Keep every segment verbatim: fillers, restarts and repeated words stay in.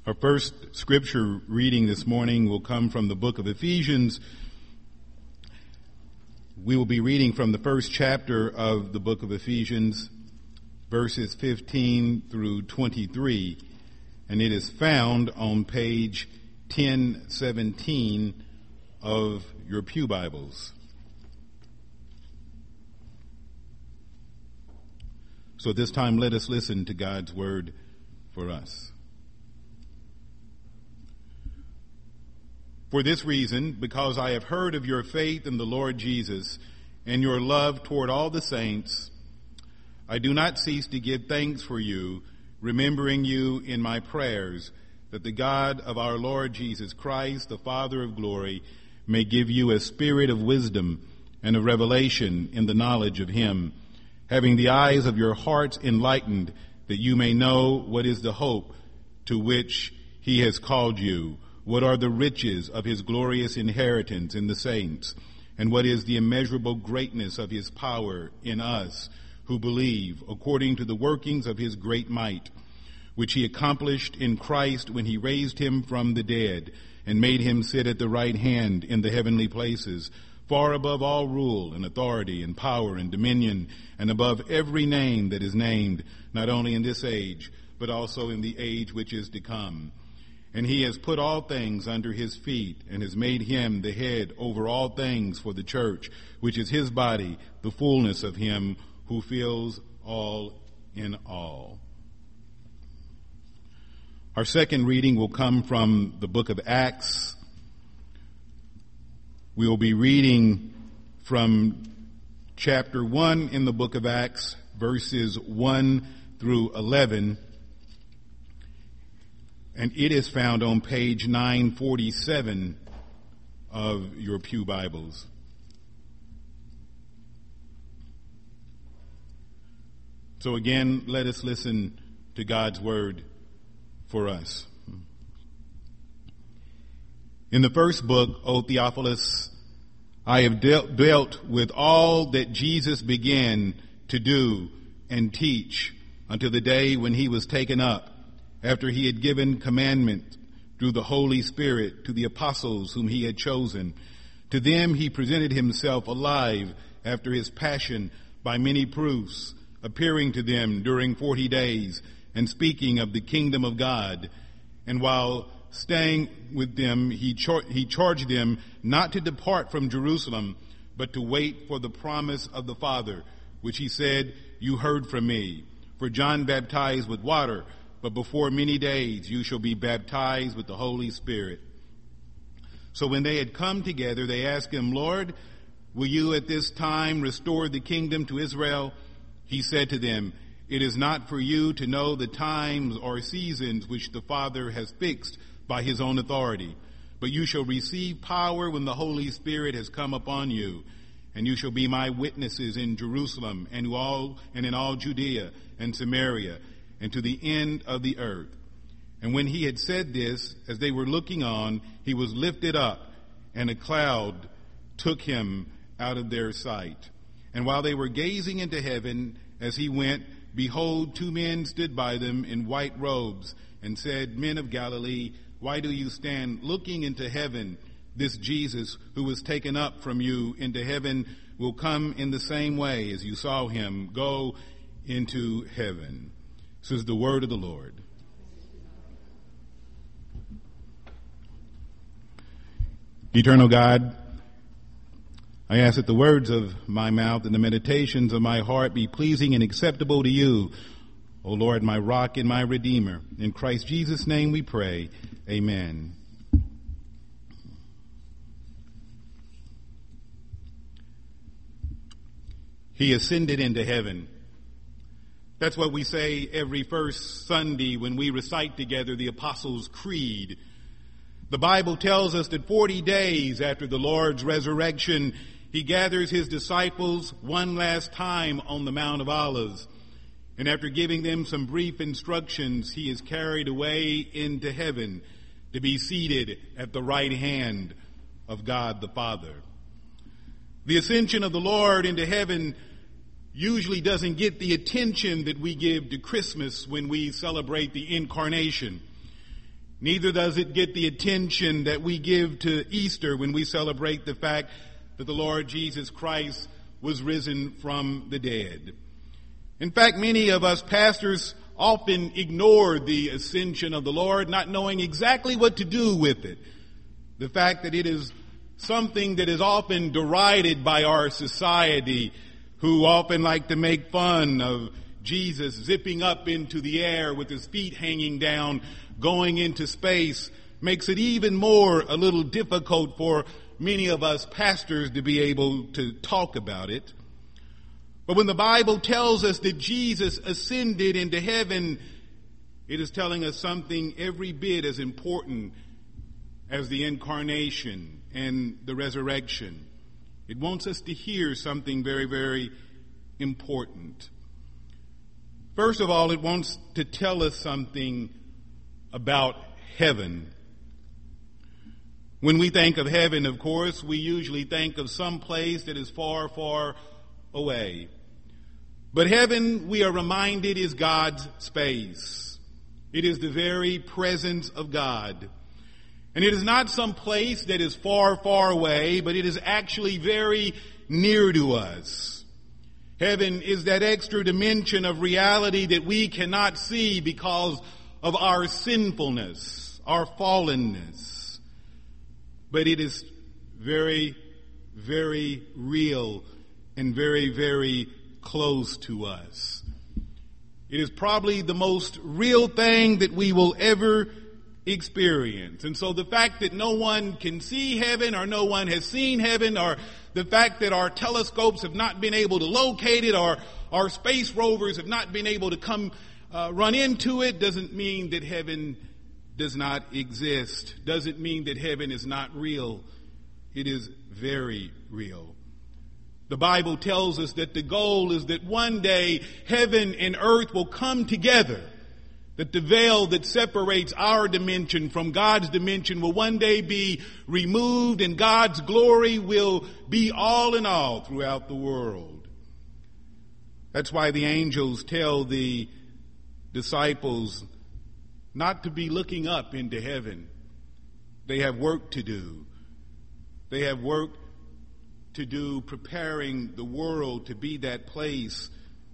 Our first scripture reading this morning will come from the book of Ephesians. We will be reading from the first chapter of the book of Ephesians, verses fifteen through twenty-three, and it is found on page ten seventeen of your pew Bibles. So at this time, let us listen to God's word for us. For this reason, because I have heard of your faith in the Lord Jesus and your love toward all the saints, I do not cease to give thanks for you, remembering you in my prayers, that the God of our Lord Jesus Christ, the Father of glory, may give you a spirit of wisdom and of revelation in the knowledge of him, having the eyes of your hearts enlightened, that you may know what is the hope to which he has called you, what are the riches of his glorious inheritance in the saints, and what is the immeasurable greatness of his power in us who believe, according to the workings of his great might, which he accomplished in Christ when he raised him from the dead and made him sit at the right hand in the heavenly places, far above all rule and authority and power and dominion, and above every name that is named, not only in this age, but also in the age which is to come. And he has put all things under his feet and has made him the head over all things for the church, which is his body, the fullness of him who fills all in all. Our second reading will come from the book of Acts. We will be reading from chapter one in the book of Acts, verses one through eleven. And it is found on page nine forty-seven of your pew Bibles. So again, let us listen to God's word for us. In the first book, O Theophilus, I have dealt, dealt with all that Jesus began to do and teach until the day when he was taken up, after he had given commandment through the Holy Spirit to the apostles whom he had chosen. To them he presented himself alive after his passion by many proofs, appearing to them during forty days and speaking of the kingdom of God. And while staying with them, he, char- he charged them not to depart from Jerusalem, but to wait for the promise of the Father, which he said, you heard from me. For John baptized with water, but before many days you shall be baptized with the Holy Spirit. So when they had come together, they asked him, Lord, will you at this time restore the kingdom to Israel? He said to them, it is not for you to know the times or seasons which the Father has fixed by his own authority, but you shall receive power when the Holy Spirit has come upon you, and you shall be my witnesses in Jerusalem and all and in all Judea and Samaria, and to the end of the earth. And when he had said this, as they were looking on, he was lifted up, and a cloud took him out of their sight. And while they were gazing into heaven as he went, behold, two men stood by them in white robes, and said, Men of Galilee, why do you stand looking into heaven? This Jesus, who was taken up from you into heaven, will come in the same way as you saw him go into heaven. This is the word of the Lord. Eternal God, I ask that the words of my mouth and the meditations of my heart be pleasing and acceptable to you, O Lord, my rock and my redeemer. In Christ Jesus' name we pray. Amen. He ascended into heaven. That's what we say every first Sunday when we recite together the Apostles' Creed. The Bible tells us that forty days after the Lord's resurrection, he gathers his disciples one last time on the Mount of Olives. And after giving them some brief instructions, he is carried away into heaven to be seated at the right hand of God the Father. The ascension of the Lord into heaven usually doesn't get the attention that we give to Christmas when we celebrate the incarnation. Neither does it get the attention that we give to Easter when we celebrate the fact that the Lord Jesus Christ was risen from the dead. In fact, many of us pastors often ignore the ascension of the Lord, not knowing exactly what to do with it. The fact that it is something that is often derided by our society, who often like to make fun of Jesus zipping up into the air with his feet hanging down, going into space, makes it even more a little difficult for many of us pastors to be able to talk about it. But when the Bible tells us that Jesus ascended into heaven, it is telling us something every bit as important as the incarnation and the resurrection. It wants us to hear something very, very important. First of all, it wants to tell us something about heaven. When we think of heaven, of course, we usually think of some place that is far, far away. But heaven, we are reminded, is God's space. It is the very presence of God. And it is not some place that is far, far away, but it is actually very near to us. Heaven is that extra dimension of reality that we cannot see because of our sinfulness, our fallenness. But it is very, very real and very, very close to us. It is probably the most real thing that we will ever experience. And so the fact that no one can see heaven, or no one has seen heaven, or the fact that our telescopes have not been able to locate it, or our space rovers have not been able to come uh, run into it, doesn't mean that heaven does not exist. Doesn't mean that heaven is not real. It is very real. The Bible tells us that the goal is that one day heaven and earth will come together. That the veil that separates our dimension from God's dimension will one day be removed, and God's glory will be all in all throughout the world. That's why the angels tell the disciples not to be looking up into heaven. They have work to do. They have work to do preparing the world to be that place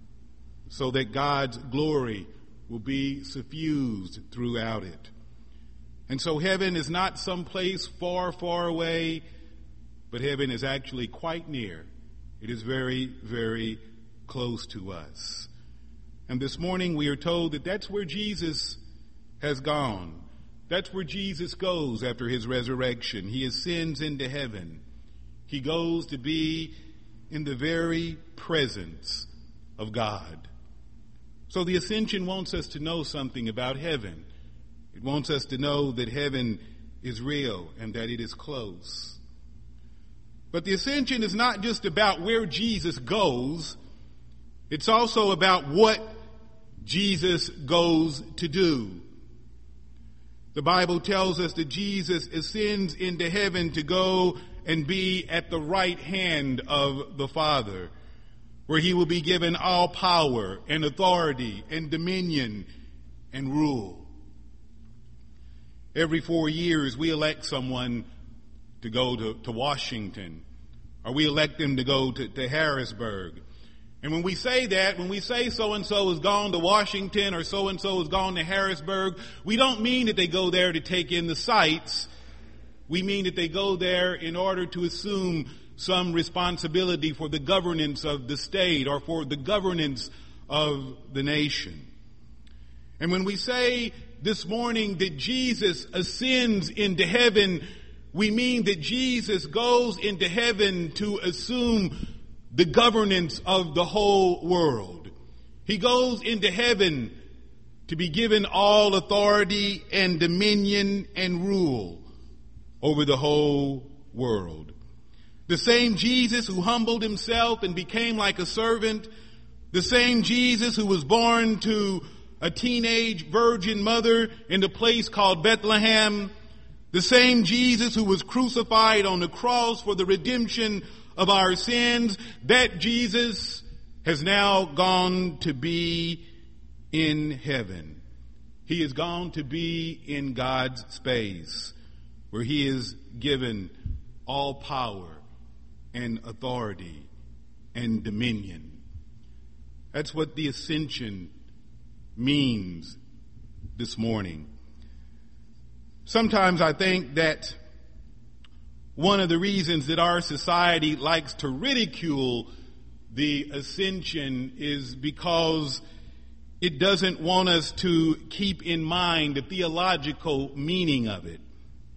so that God's glory will be suffused throughout it. And so heaven is not some place far, far away, but heaven is actually quite near. It is very, very close to us. And this morning we are told that that's where Jesus has gone. That's where Jesus goes after his resurrection. He ascends into heaven. He goes to be in the very presence of God. So the ascension wants us to know something about heaven. It wants us to know that heaven is real and that it is close. But the ascension is not just about where Jesus goes. It's also about what Jesus goes to do. The Bible tells us that Jesus ascends into heaven to go and be at the right hand of the Father, where he will be given all power and authority and dominion and rule. Every four years we elect someone to go to, to Washington, or we elect them to go to, to Harrisburg. And when we say that, when we say so-and-so has gone to Washington or so-and-so has gone to Harrisburg, we don't mean that they go there to take in the sights. We mean that they go there in order to assume some responsibility for the governance of the state or for the governance of the nation. And when we say this morning that Jesus ascends into heaven, we mean that Jesus goes into heaven to assume the governance of the whole world. He goes into heaven to be given all authority and dominion and rule over the whole world. The same Jesus who humbled himself and became like a servant, the same Jesus who was born to a teenage virgin mother in a place called Bethlehem, the same Jesus who was crucified on the cross for the redemption of our sins, that Jesus has now gone to be in heaven. He has gone to be in God's space, where he is given all power and authority and dominion. That's what the ascension means this morning. Sometimes I think that one of the reasons that our society likes to ridicule the ascension is because it doesn't want us to keep in mind the theological meaning of it.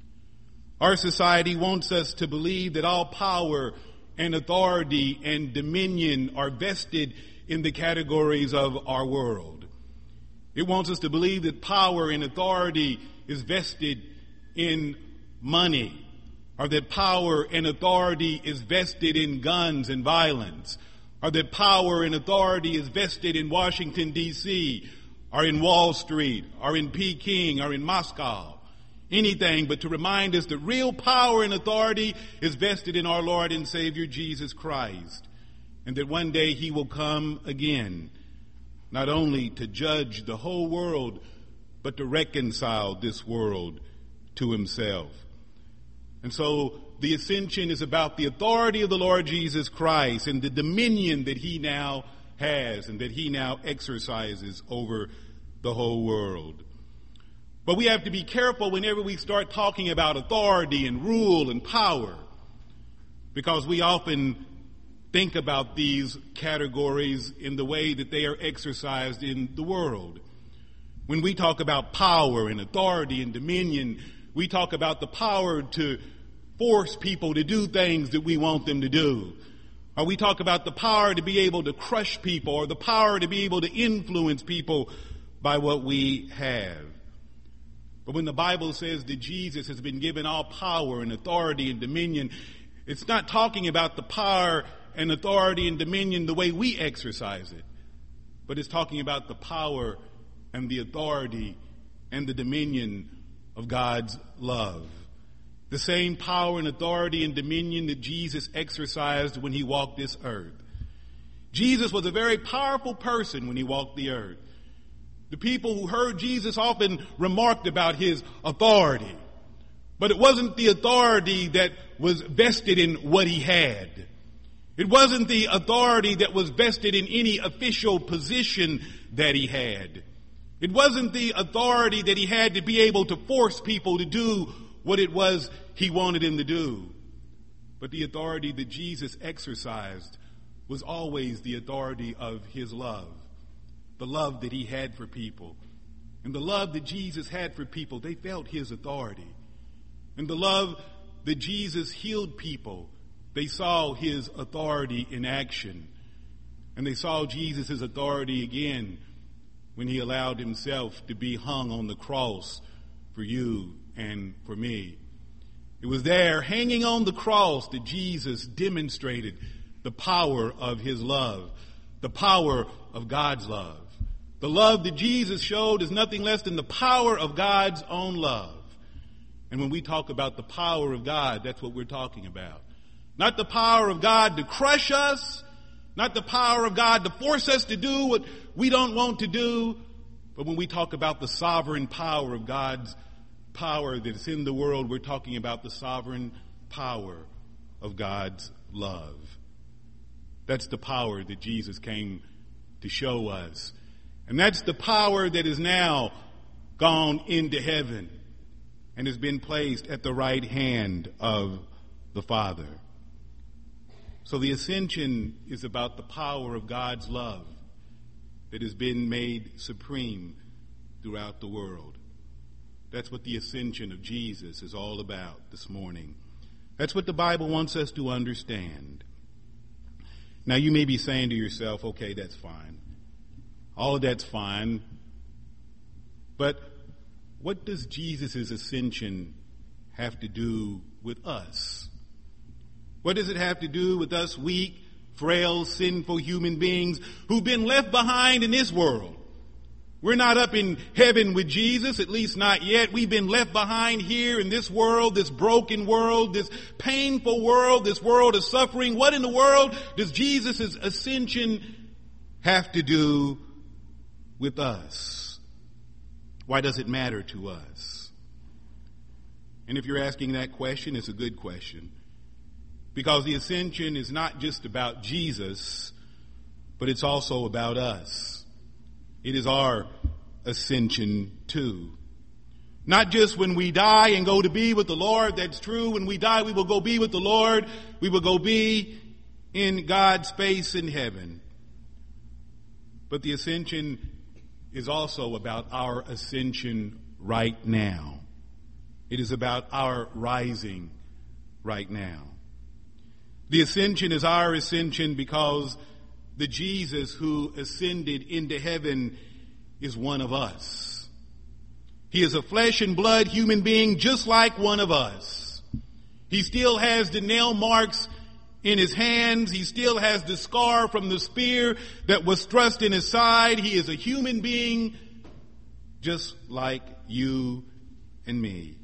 Our society wants us to believe that all power and authority and dominion are vested in the categories of our world. It wants us to believe that power and authority is vested in money, or that power and authority is vested in guns and violence, or that power and authority is vested in Washington, D C, or in Wall Street, or in Peking, or in Moscow. Anything but to remind us that real power and authority is vested in our Lord and Savior Jesus Christ, and that one day he will come again, not only to judge the whole world, but to reconcile this world to himself. And so the ascension is about the authority of the Lord Jesus Christ and the dominion that he now has and that he now exercises over the whole world. But we have to be careful whenever we start talking about authority and rule and power, because we often think about these categories in the way that they are exercised in the world. When we talk about power and authority and dominion, we talk about the power to force people to do things that we want them to do. Or we talk about the power to be able to crush people, or the power to be able to influence people by what we have. But when the Bible says that Jesus has been given all power and authority and dominion, it's not talking about the power and authority and dominion the way we exercise it, but it's talking about the power and the authority and the dominion of God's love. The same power and authority and dominion that Jesus exercised when he walked this earth. Jesus was a very powerful person when he walked the earth. The people who heard Jesus often remarked about his authority, but it wasn't the authority that was vested in what he had. It wasn't the authority that was vested in any official position that he had. It wasn't the authority that he had to be able to force people to do what it was he wanted them to do. But the authority that Jesus exercised was always the authority of his love. The love that he had for people. And the love that Jesus had for people, they felt his authority. And the love that Jesus healed people, they saw his authority in action. And they saw Jesus' authority again when he allowed himself to be hung on the cross for you and for me. It was there, hanging on the cross, that Jesus demonstrated the power of his love, the power of God's love. The love that Jesus showed is nothing less than the power of God's own love. And when we talk about the power of God, that's what we're talking about. Not the power of God to crush us, not the power of God to force us to do what we don't want to do, but when we talk about the sovereign power of God's power that's in the world, we're talking about the sovereign power of God's love. That's the power that Jesus came to show us. And that's the power that is now gone into heaven and has been placed at the right hand of the Father. So the ascension is about the power of God's love that has been made supreme throughout the world. That's what the ascension of Jesus is all about this morning. That's what the Bible wants us to understand. Now you may be saying to yourself, okay, that's fine. All of that's fine. But what does Jesus' ascension have to do with us? What does it have to do with us weak, frail, sinful human beings who've been left behind in this world? We're not up in heaven with Jesus, at least not yet. We've been left behind here in this world, this broken world, this painful world, this world of suffering. What in the world does Jesus' ascension have to do with us? Why does it matter to us? And if you're asking that question, it's a good question. Because the ascension is not just about Jesus, but it's also about us. It is our ascension too. Not just when we die and go to be with the Lord, that's true. When we die, we will go be with the Lord. We will go be in God's face in heaven. But the ascension is also about our ascension right now. It is about our rising right now. The ascension is our ascension because the Jesus who ascended into heaven is one of us. He is a flesh and blood human being just like one of us. He still has the nail marks in his hands. He still has the scar from the spear that was thrust in his side. He is a human being just like you and me.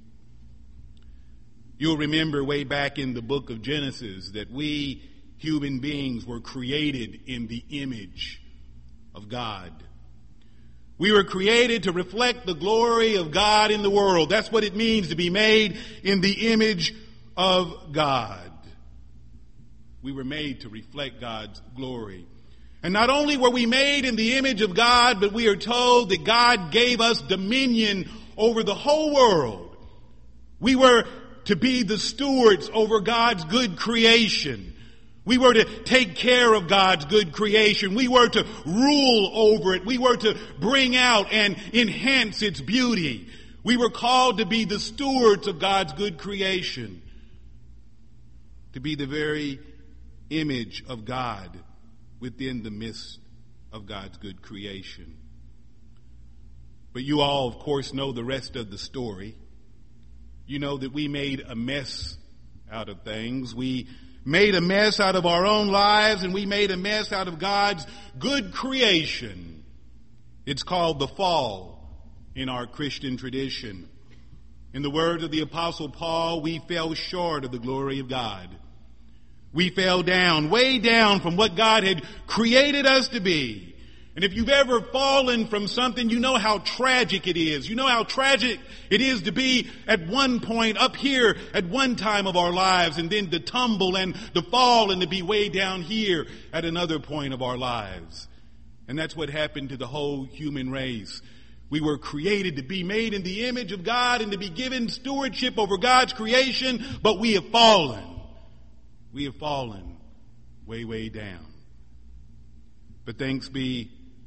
You'll remember way back in the book of Genesis that we human beings were created in the image of God. We were created to reflect the glory of God in the world. That's what it means to be made in the image of God. We were made to reflect God's glory. And not only were we made in the image of God, but we are told that God gave us dominion over the whole world. We were to be the stewards over God's good creation. We were to take care of God's good creation. We were to rule over it. We were to bring out and enhance its beauty. We were called to be the stewards of God's good creation. To be the very image of God within the midst of God's good creation. But you all, of course, know the rest of the story. You know that we made a mess out of things. We made a mess out of our own lives, and we made a mess out of God's good creation. It's called the fall in our Christian tradition. In the words of the Apostle Paul, we fell short of the glory of God. We fell down, way down from what God had created us to be. And if you've ever fallen from something, you know how tragic it is. You know how tragic it is to be at one point up here at one time of our lives, and then to tumble and to fall and to be way down here at another point of our lives. And that's what happened to the whole human race. We were created to be made in the image of God and to be given stewardship over God's creation, but we have fallen. We have fallen way, way down. But thanks be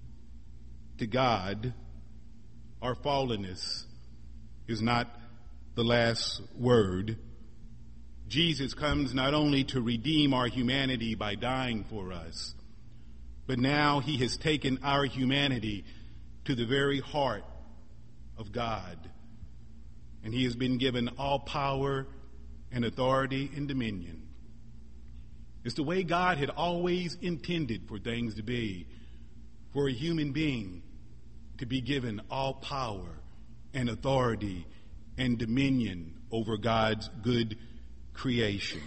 to God, our fallenness is not the last word. Jesus comes not only to redeem our humanity by dying for us, but now he has taken our humanity to the very heart of God. And he has been given all power and authority and dominion. It's the way God had always intended for things to be, for a human being to be given all power and authority and dominion over God's good creation.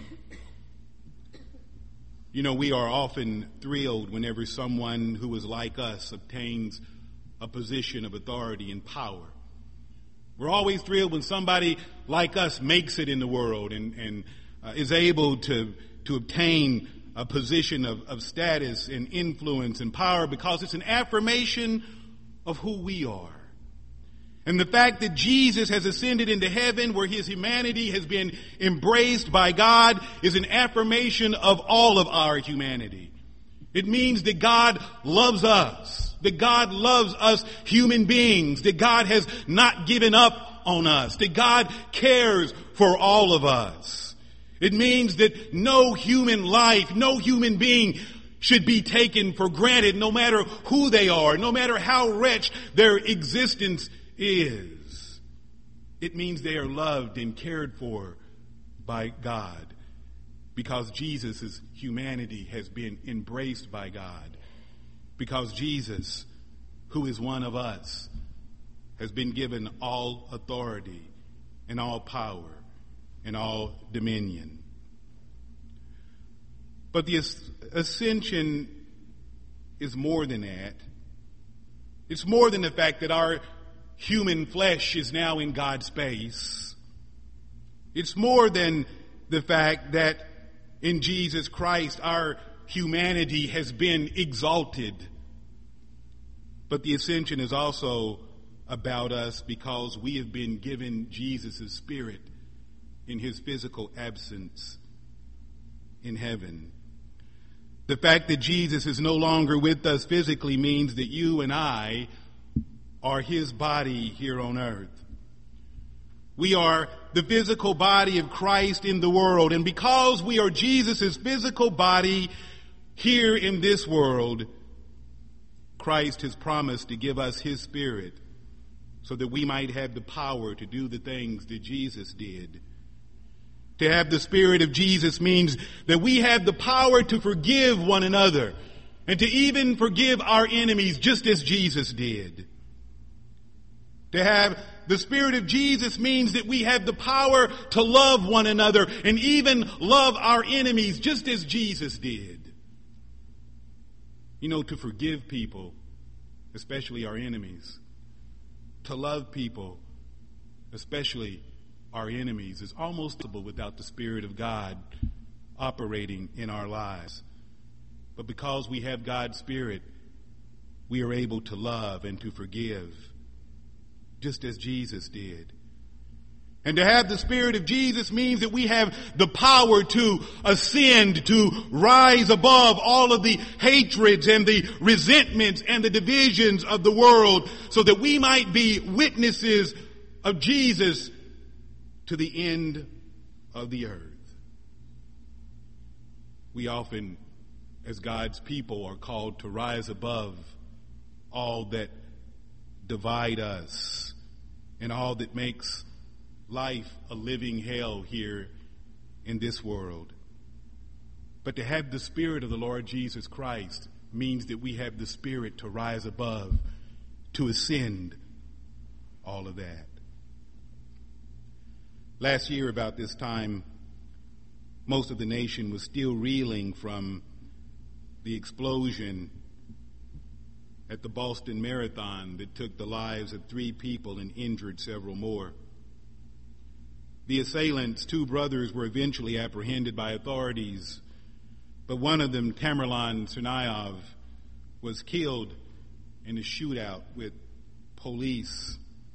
You know, we are often thrilled whenever someone who is like us obtains a position of authority and power. We're always thrilled when somebody like us makes it in the world and, and uh, is able to, to obtain a position of, of status and influence and power, because it's an affirmation of who we are. And the fact that Jesus has ascended into heaven, where his humanity has been embraced by God, is an affirmation of all of our humanity. It means that God loves us, that God loves us human beings, that God has not given up on us, that God cares for all of us. It means that no human life, no human being should be taken for granted, no matter who they are, no matter how wretched their existence is. It means they are loved and cared for by God, because Jesus' humanity has been embraced by God, because Jesus, who is one of us, has been given all authority and all power and all dominion. But the ascension is more than that. It's more than the fact that our human flesh is now in God's space. It's more than the fact that in Jesus Christ our humanity has been exalted. But the ascension is also about us because we have been given Jesus' spirit in his physical absence in heaven. The fact that Jesus is no longer with us physically means that you and I are his body here on earth. We are the physical body of Christ in the world, and because we are Jesus' physical body here in this world, Christ has promised to give us his spirit so that we might have the power to do the things that Jesus did. To have the spirit of Jesus means that we have the power to forgive one another and to even forgive our enemies just as Jesus did. To have the spirit of Jesus means that we have the power to love one another and even love our enemies just as Jesus did. You know, to forgive people, especially our enemies, to love people, especially our enemies, is almost impossible without the Spirit of God operating in our lives. But because we have God's Spirit, we are able to love and to forgive, just as Jesus did. And to have the Spirit of Jesus means that we have the power to ascend, to rise above all of the hatreds and the resentments and the divisions of the world so that we might be witnesses of Jesus to the end of the earth. We often, as God's people, are called to rise above all that divide us and all that makes life a living hell here in this world. But to have the Spirit of the Lord Jesus Christ means that we have the Spirit to rise above, to ascend all of that. Last year, about this time, most of the nation was still reeling from the explosion at the Boston Marathon that took the lives of three people and injured several more. The assailants, two brothers, were eventually apprehended by authorities, but one of them, Tamerlan Tsarnaev, was killed in a shootout with police.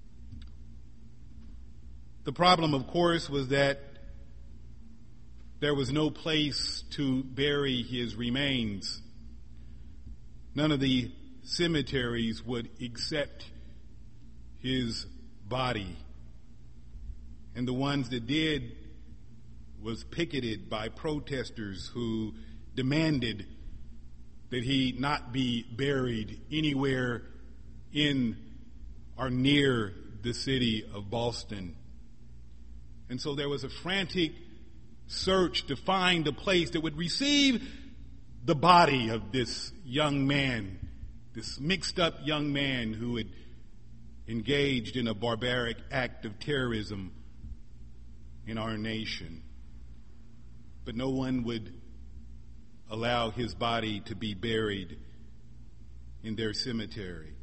The problem, of course, was that there was no place to bury his remains. None of the cemeteries would accept his body. And the ones that did was picketed by protesters who demanded that he not be buried anywhere in or near the city of Boston. And so there was a frantic search to find a place that would receive the body of this young man, this mixed up young man who had engaged in a barbaric act of terrorism in our nation. But no one would allow his body to be buried in their cemetery.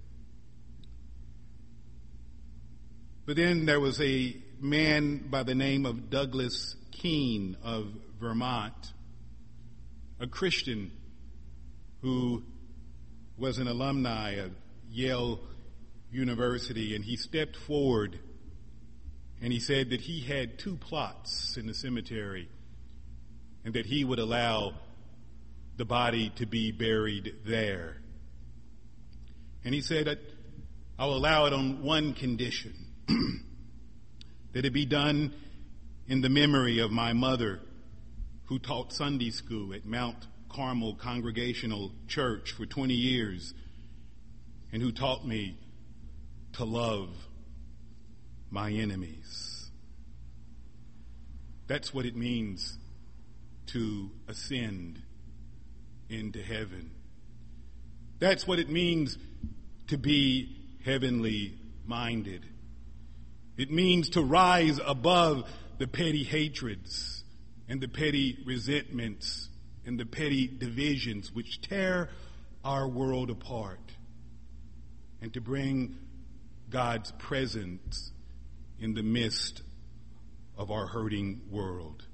But then there was a man by the name of Douglas Keene of Vermont, a Christian who was an alumni of Yale University, and he stepped forward and he said that he had two plots in the cemetery and that he would allow the body to be buried there. And he said, I'll allow it on one condition, that it be done in the memory of my mother who taught Sunday school at Mount Carmel Congregational Church for twenty years and who taught me to love my enemies. That's what it means to ascend into heaven. That's what it means to be heavenly minded. It means to rise above the petty hatreds and the petty resentments and the petty divisions which tear our world apart, and to bring God's presence in the midst of our hurting world.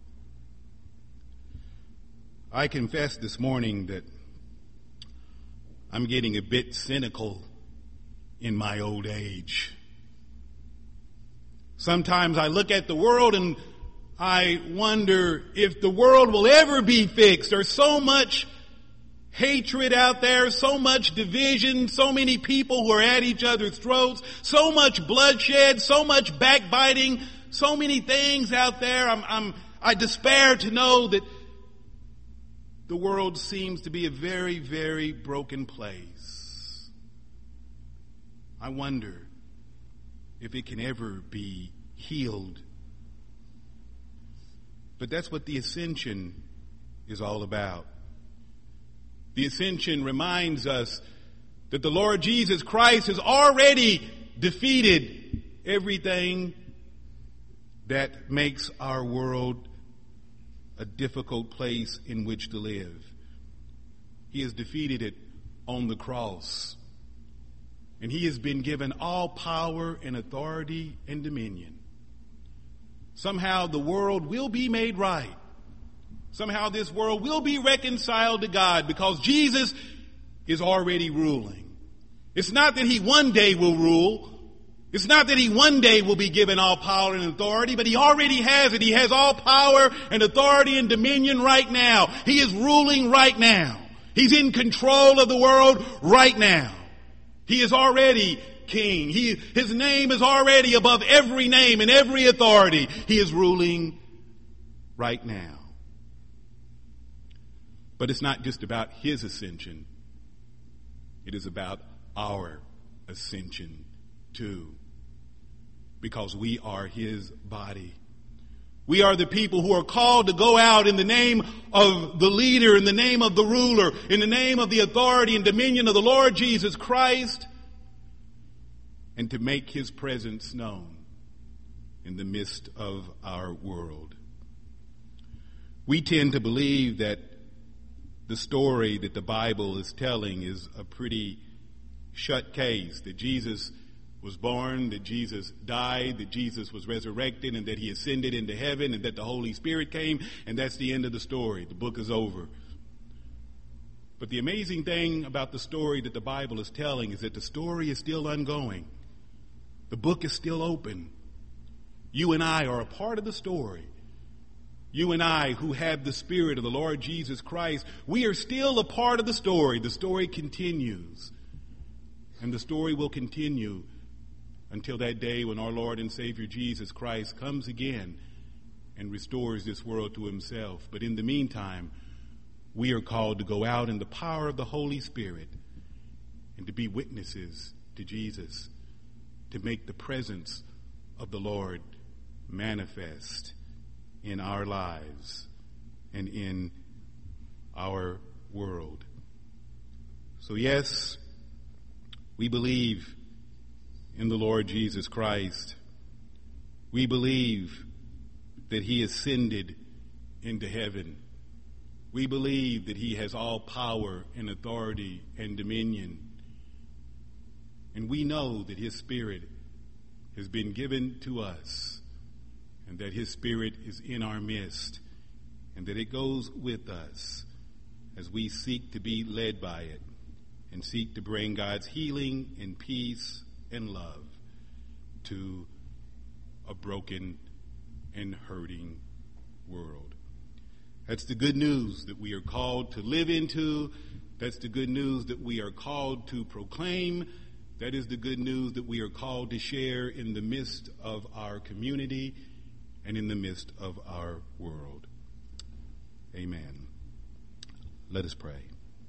I confess this morning that I'm getting a bit cynical in my old age. Sometimes I look at the world and I wonder if the world will ever be fixed. There's so much hatred out there, so much division, so many people who are at each other's throats, so much bloodshed, so much backbiting, so many things out there. I'm, I'm, I despair to know that the world seems to be a very, very broken place. I wonder if it can ever be healed. But that's what the ascension is all about. The ascension reminds us that the Lord Jesus Christ has already defeated everything that makes our world a difficult place in which to live. He has defeated it on the cross. And he has been given all power and authority and dominion. Somehow the world will be made right. Somehow this world will be reconciled to God because Jesus is already ruling. It's not that he one day will rule. It's not that he one day will be given all power and authority, but he already has it. He has all power and authority and dominion right now. He is ruling right now. He's in control of the world right now. He is already king. He, his name is already above every name and every authority. He is ruling right now. But it's not just about his ascension. It is about our ascension too. Because we are his body. We are the people who are called to go out in the name of the leader, in the name of the ruler, in the name of the authority and dominion of the Lord Jesus Christ, and to make his presence known in the midst of our world. We tend to believe that the story that the Bible is telling is a pretty shut case, that Jesus was born, that Jesus died, that Jesus was resurrected, and that he ascended into heaven, and that the Holy Spirit came, and that's the end of the story. The book is over. But the amazing thing about the story that the Bible is telling is that the story is still ongoing. The book is still open. You and I are a part of the story. You and I, who have the Spirit of the Lord Jesus Christ, we are still a part of the story. The story continues. And the story will continue until that day when our Lord and Savior Jesus Christ comes again and restores this world to himself. But in the meantime, we are called to go out in the power of the Holy Spirit and to be witnesses to Jesus, to make the presence of the Lord manifest in our lives and in our world. So yes, we believe in the Lord Jesus Christ. We believe that he ascended into heaven. We believe that he has all power and authority and dominion. And we know that his Spirit has been given to us, and that his Spirit is in our midst, and that it goes with us as we seek to be led by it and seek to bring God's healing and peace and love to a broken and hurting world. That's the good news that we are called to live into. That's the good news that we are called to proclaim. That is the good news that we are called to share in the midst of our community and in the midst of our world. Amen. Let us pray.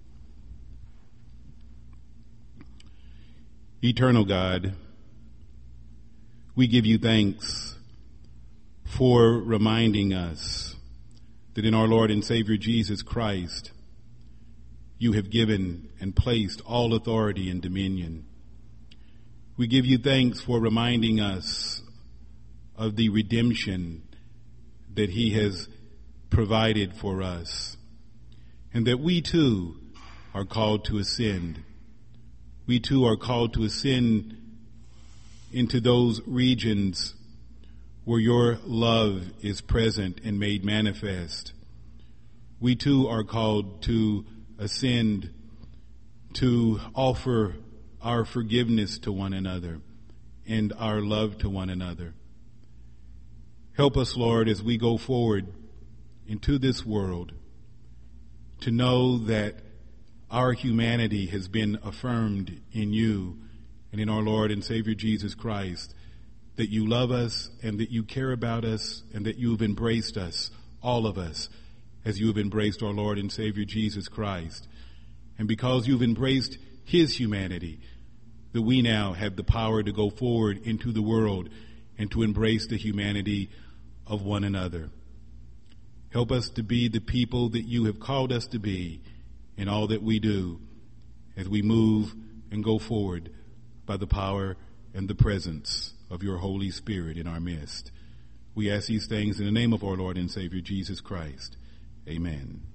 Eternal God, we give you thanks for reminding us that in our Lord and Savior Jesus Christ, you have given and placed all authority and dominion. We give you thanks for reminding us of the redemption that he has provided for us, and that we too are called to ascend. We too are called to ascend into those regions where your love is present and made manifest. We too are called to ascend, to offer our forgiveness to one another and our love to one another. Help us, Lord, as we go forward into this world, to know that our humanity has been affirmed in you and in our Lord and Savior Jesus Christ, that you love us and that you care about us and that you've embraced us, all of us, as you have embraced our Lord and Savior Jesus Christ. And because you've embraced his humanity, that we now have the power to go forward into the world and to embrace the humanity of one another. Help us to be the people that you have called us to be in all that we do as we move and go forward by the power and the presence of your Holy Spirit in our midst. We ask these things in the name of our Lord and Savior Jesus Christ. Amen.